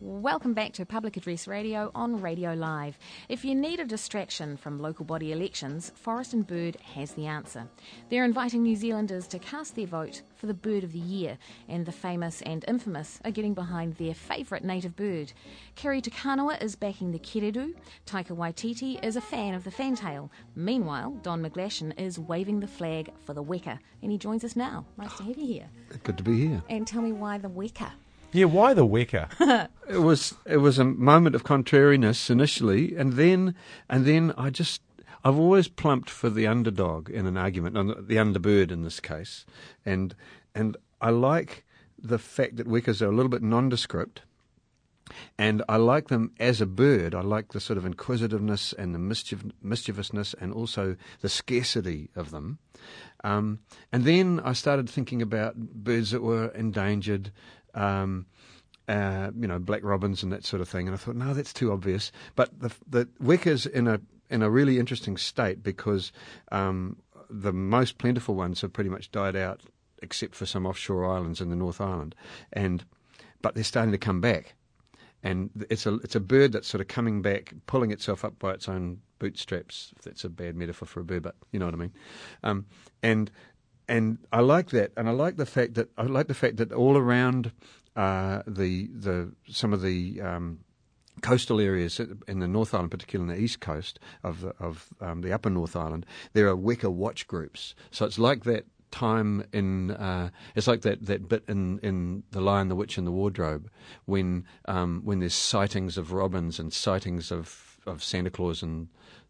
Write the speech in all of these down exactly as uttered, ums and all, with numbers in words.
Welcome back to Public Address Radio on Radio Live. If you need a distraction from local body elections, Forest and Bird has the answer. They're inviting New Zealanders to cast their vote for the Bird of the Year, and the famous and infamous are getting behind their favourite native bird. Kiri Takanawa is backing the kereru, Taika Waititi is a fan of the fantail. Meanwhile, Don McGlashan is waving the flag for the weka, and he joins us now. Nice to have you here. Good to be here. And tell me why the weka? Yeah, why the weka? It was it was a moment of contrariness initially, and then and then I just I've always plumped for the underdog in an argument, the underbird in this case, and and I like the fact that wekas are a little bit nondescript, and I like them as a bird. I like the sort of inquisitiveness and the mischief, mischievousness, and also the scarcity of them. Um, and then I started thinking about birds that were endangered. Um, uh, you know, black robins and that sort of thing, and I thought, no, that's too obvious. But the the weka's in a in a really interesting state because um, the most plentiful ones have pretty much died out, except for some offshore islands in the North Island, and but they're starting to come back, and it's a it's a bird that's sort of coming back, pulling itself up by its own bootstraps. If that's a bad metaphor for a bird, but you know what I mean, um, and. And I like that, and I like the fact that I like the fact that all around uh, the the some of the um, coastal areas in the North Island, particularly in the east coast of the, of um, the Upper North Island, there are weka watch groups. So it's like that time in uh, it's like that, that bit in, in The Lion, the Witch, and the Wardrobe when um, when there's sightings of robins and sightings of, of Santa Claus and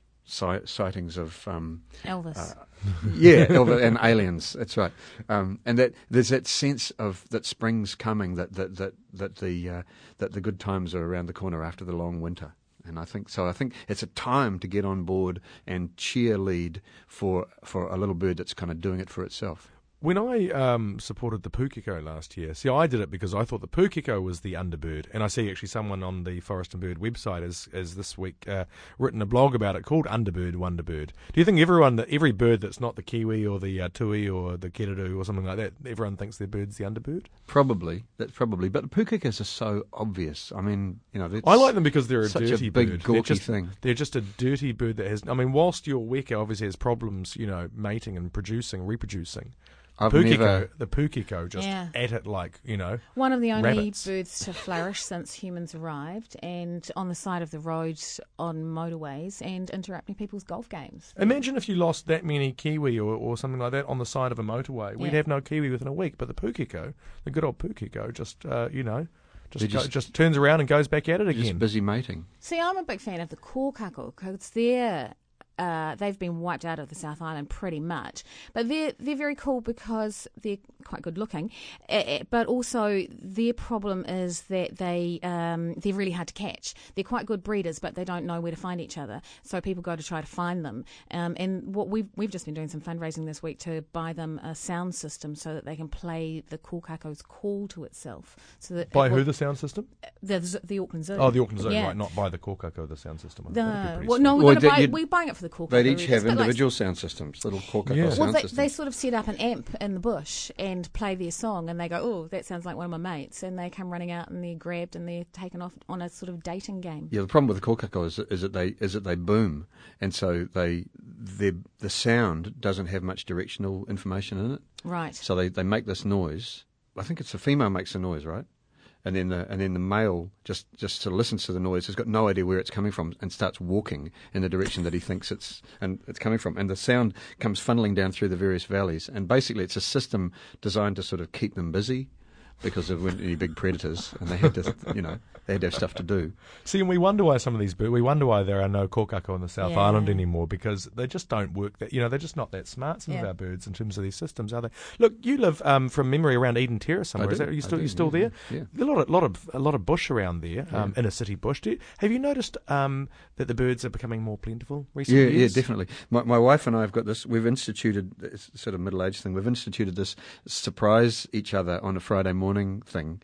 si- sightings of um, Elvis. Uh, yeah, Elvis and aliens. That's right. Um, and that there's that sense of that spring's coming, that that that that the uh, that the good times are around the corner after the long winter. And I think so. I think it's a time to get on board and cheerlead for for a little bird that's kind of doing it for itself. When I um, supported the pukeko last year, see, I did it because I thought the pukeko was the underbird, and I see actually someone on the Forest and Bird website has, has this week uh, written a blog about it called Underbird, Wonderbird. Do you think everyone, every bird that's not the kiwi or the uh, tui or the kereru or something like that, everyone thinks their bird's the underbird? Probably, that's probably. But the pukekas are so obvious. I mean, you know, I like them because they're a such dirty a big, bird. gawky they're just, thing. They're just a dirty bird that has. I mean, whilst your weka obviously has problems, you know, mating and producing, reproducing. I've Pukeko, never... The pukeko just yeah. at it like, you know, one of the only rabbits. birds to flourish since humans arrived, and on the side of the road on motorways and interrupting people's golf games. Imagine if you lost that many kiwi or, or something like that on the side of a motorway. We'd yeah. have no kiwi within a week, but the pukeko, the good old pukeko, just, uh, you know, just, go, just, just turns around and goes back at it again. Just busy mating. See, I'm a big fan of the kōkako because they're Uh, they've been wiped out of the South Island pretty much, but they're they're very cool because they're quite good looking. Uh, but also their problem is that they um, they're really hard to catch. They're quite good breeders, but they don't know where to find each other. So people go to try to find them. Um, and what we've we've just been doing some fundraising this week to buy them a sound system so that they can play the kōkako's call to itself. So that by it who will, the sound system? The the Auckland Zoo. Oh, the Auckland Zoo, yeah. right? Not by the kōkako, the sound system. The, That'd be well, sweet. no, we're, Well, gonna buy, you'd- we're buying it for the kōkako. They'd each have It's a bit like- individual sound systems, little kōkako Yeah. sound Well, they, systems. they sort of set up an amp in the bush and play their song, and they go, "Oh, that sounds like one of my mates," and they come running out and they're grabbed and they're taken off on a sort of dating game. Yeah, the problem with the kōkako is, is that they is that they boom, and so they the the sound doesn't have much directional information in it. Right. So they, they make this noise. I think it's the female makes the noise, right? And then the and then the male just, just sort of listens to the noise, has got no idea where it's coming from, and starts walking in the direction that he thinks it's and it's coming from. And the sound comes funneling down through the various valleys. And basically, it's a system designed to sort of keep them busy, because there weren't any big predators, and they had to, you know, they had to have stuff to do. See, and we wonder why some of these birds, we wonder why there are no kōkako in the South Yeah. Island anymore, because they just don't work that, you know, they're just not that smart, some Yeah. of our birds, in terms of these systems, are they? Look, you live, um, from memory, around Eden Terrace somewhere. I Is do, that, are you I still, do, you still yeah, there? yeah. A lot of, lot of, a lot of bush around there, um, Yeah. inner city bush. Do you, have you noticed um, that the birds are becoming more plentiful recent Yeah, years? yeah, definitely. My, my wife and I have got this. We've instituted it's sort of middle-aged thing. We've instituted this surprise each other on a Friday morning thing,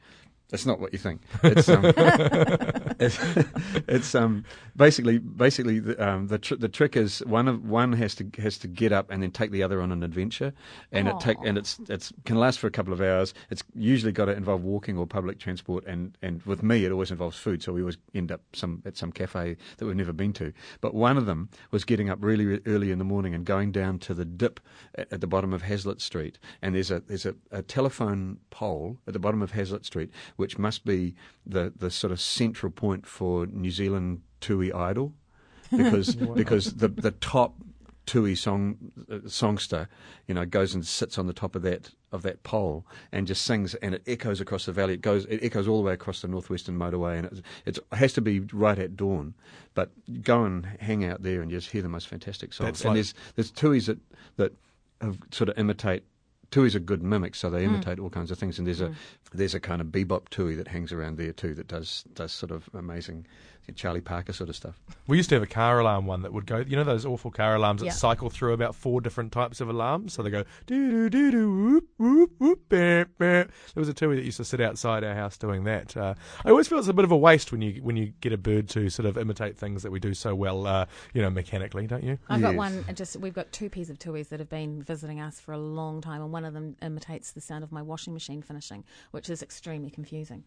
It's not what you think. It's um, it's, it's um, basically basically the um, the, tr- the trick is one of one has to has to get up and then take the other on an adventure, and Aww. it take and it's it's can last for a couple of hours. It's usually got to involve walking or public transport, and, and with me it always involves food. So we always end up some at some cafe that we've never been to. But one of them was getting up really, really early in the morning and going down to the dip at, at the bottom of Hazlitt Street, and there's a there's a, a telephone pole at the bottom of Hazlitt Street, which must be the, the sort of central point for New Zealand Tui Idol, because wow. because the the top Tui song uh, songster, you know, goes and sits on the top of that of that pole and just sings, and it echoes across the valley. It goes it echoes all the way across the northwestern motorway, and it, it's, it has to be right at dawn. But go and hang out there and just hear the most fantastic songs. That's and like... there's there's Tuis that that have sort of imitate. Tui's are good mimics, so they imitate mm. all kinds of things. And there's mm. a there's a kind of bebop Tui that hangs around there too that does does sort of amazing Charlie Parker sort of stuff. We used to have a car alarm one that would go, you know those awful car alarms that yeah. cycle through about four different types of alarms? So they go, doo doo doo doo, whoop, whoop, whoop, bam, bam. There was a Tui that used to sit outside our house doing that. Uh, I always feel it's a bit of a waste when you when you get a bird to sort of imitate things that we do so well, uh, you know, mechanically, don't you? I've yes. got one, just we've got two pairs of Tuis that have been visiting us for a long time, and one of them imitates the sound of my washing machine finishing, which is extremely confusing.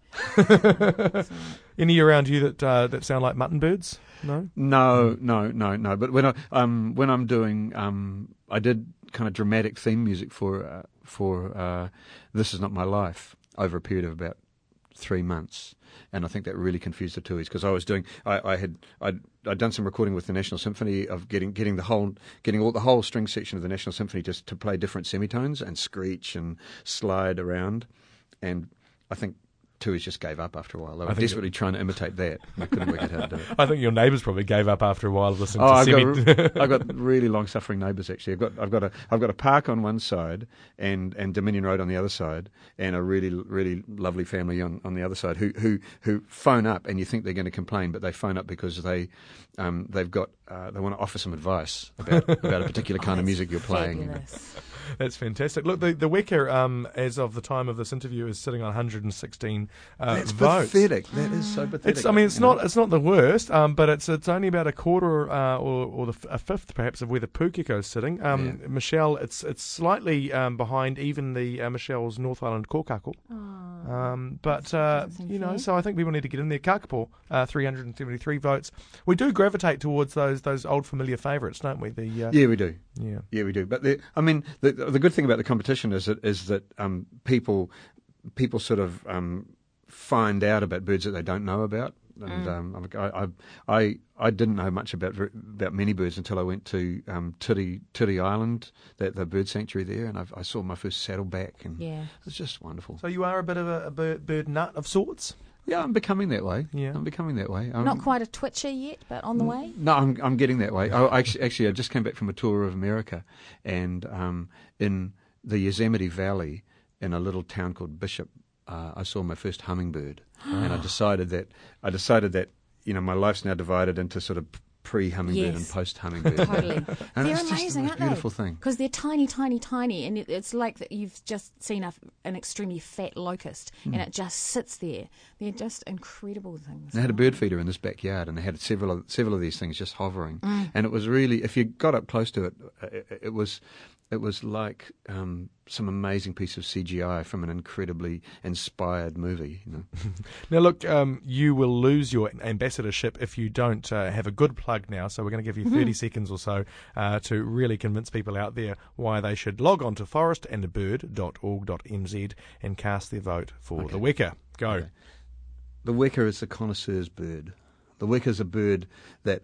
um, so. Any around you that uh, that sound like mutton birds? No, no, no, no, no. But when I um when I'm doing um I did kind of dramatic theme music for uh, for uh, This Is Not My Life over a period of about three months, and I think that really confused the Tuis because I was doing I, I had I'd, I'd done some recording with the National Symphony of getting getting the whole getting all the whole string section of the National Symphony just to play different semitones and screech and slide around, and I think Tuis just gave up after a while. They were desperately it, trying to imitate that. And I couldn't work out how to do it. I think your neighbours probably gave up after a while listening oh, to I've semi. got, I've got really long-suffering neighbours. Actually, I've got I've got a I've got a park on one side and, and Dominion Road on the other side, and a really really lovely family on, on the other side who, who who phone up, and you think they're going to complain, but they phone up because they um, they've got uh, they want to offer some advice about about a particular kind oh, of music you're playing. Fabulous. That's fantastic. Look, the, the Wecker, um, as of the time of this interview, is sitting on one hundred sixteen uh, That's votes. pathetic. That is so pathetic. It's, I mean, it's you not know? it's not the worst, um, but it's it's only about a quarter uh, or or the, a fifth perhaps of where the Pukeko is sitting. Um, yeah. Michelle, it's it's slightly um, behind even the uh, Michelle's North Island Kōkako. Oh, um, but uh, you know, fair. so I think people need to get in there. Kakapo, uh, three hundred seventy-three votes. We do gravitate towards those those old familiar favourites, don't we? The uh, yeah, we do. Yeah, yeah, we do. But the, I mean, the the good thing about the competition is that is that um, people people sort of um, find out about birds that they don't know about. And mm. um, I, I I I didn't know much about about many birds until I went to um, Turi Turi Island, the, the bird sanctuary there, and I, I saw my first saddleback, and yeah. it was just wonderful. So you are a bit of a, a bird, bird nut of sorts. Yeah, I'm becoming that way. Yeah, I'm becoming that way. I'm, Not quite a twitcher yet, but on the way. No, I'm I'm getting that way. I, actually, actually, I just came back from a tour of America, and um, in the Yosemite Valley, in a little town called Bishop, uh, I saw my first hummingbird, and I decided that I decided that you know my life's now divided into sort of pre-hummingbird yes. and post-hummingbird. Totally, and they're it's amazing, just the most aren't beautiful they? thing because they're tiny, tiny, tiny, and it, it's like that you've just seen a, an extremely fat locust, mm. and it just sits there. They're just incredible things. They had a bird feeder in this backyard, and they had several of, several of these things just hovering, mm. and it was really, if you got up close to it, it, it was. It was like um, some amazing piece of C G I from an incredibly inspired movie. You know? Now, look, um, you will lose your ambassadorship if you don't uh, have a good plug now. So we're going to give you thirty mm-hmm. seconds or so uh, to really convince people out there why they should log on to forest and bird dot org dot n z and cast their vote for okay. the Wecker. Go. Okay. The Wecker is the connoisseur's bird. The Wecker is a bird that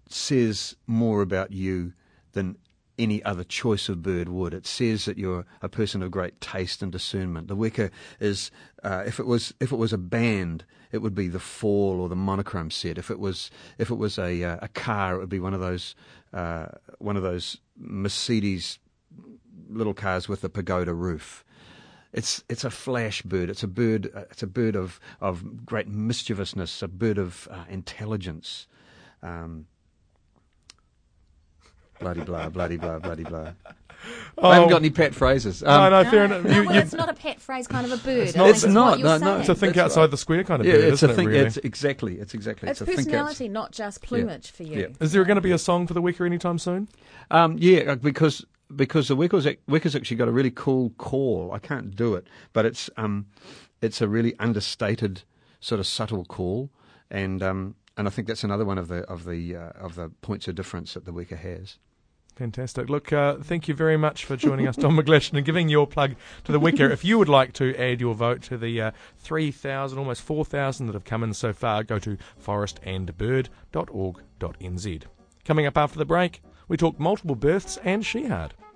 says more about you than any other choice of bird would. It says that you're a person of great taste and discernment. The Wecker is, uh, if it was if it was a band, it would be the Fall or the Monochrome set. If it was if it was a uh, a car, it would be one of those uh, one of those Mercedes little cars with a pagoda roof. It's it's a flash bird. It's a bird. Uh, it's a bird of of great mischievousness. A bird of uh, intelligence. Um, Bloody blah, bloody blah, bloody blah. I haven't got any pet phrases. Um, no, no, No, fair enough. no, You, well, you, it's not a pet phrase kind of a bird. It's I not- think It's is not, what you're no, no, saying. it's a think That's outside right. the square kind of yeah, bird, it's isn't a it, thing. really? It's exactly. It's exactly. It's a think outs- personality, not just plumage for you. Yeah. Is there going to be a song for the Weka anytime soon? Um, yeah, because because the Weka's, ac- Weka's actually got a really cool call. I can't do it, but it's um, it's a really understated, sort of subtle call, and um, and I think that's another one of the of the uh, of the points of difference that the Weka has. Fantastic. Look, uh, thank you very much for joining us, Don McGlashan, and giving your plug to the Weka. If you would like to add your vote to the uh, three thousand, almost four thousand that have come in so far, go to forest and bird dot org dot n z. Coming up after the break, we talk multiple births and Shehad.